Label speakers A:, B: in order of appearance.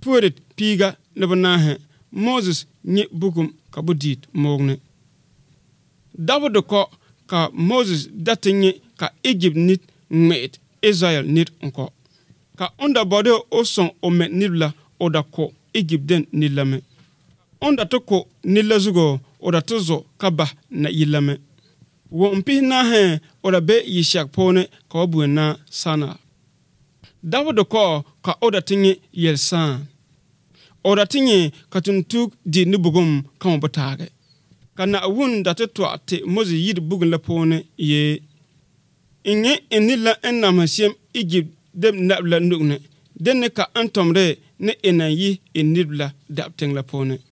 A: puoret piga ne banahe Moses nye bukum ka budit mogne. David ko ka Moses datinye ka Egypt nit ngmet Israel nit onko. Ka onda bode o son o met nibla oda ko Egypt den nilame. Onda to ko nilazugo oda tozo kaba na yilame. Wo mpi na he oda be yishak pone ka obu na sana. David ko ka oda tinye yelsan. Oda tinye ka tuntuk di nubugum ka mbotage. Kana awun datetwa te Moses yid bugun la pone ye. Inye enila ennamasiem Egypt dem nabla nugne. Denne ka antomre ne enayi enibla dapteng la pone.